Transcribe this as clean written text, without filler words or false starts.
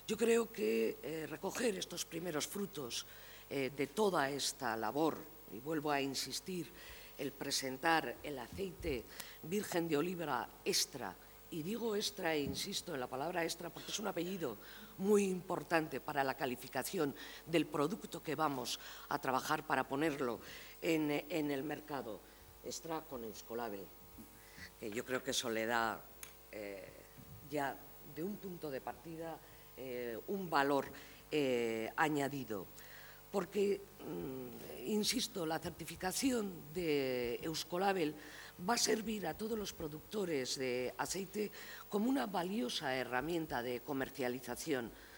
Yo creo que recoger estos primeros frutos de toda esta labor, y vuelvo a insistir, el presentar el aceite virgen de oliva extra, y digo extra e insisto en la palabra extra porque es un apellido muy importante para la calificación del producto que vamos a trabajar para ponerlo en el mercado, extra con Euskolabel, que yo creo que eso le da ya de un punto de partida un valor añadido. Porque, insisto, la certificación de Euskolabel va a servir a todos los productores de aceite como una valiosa herramienta de comercialización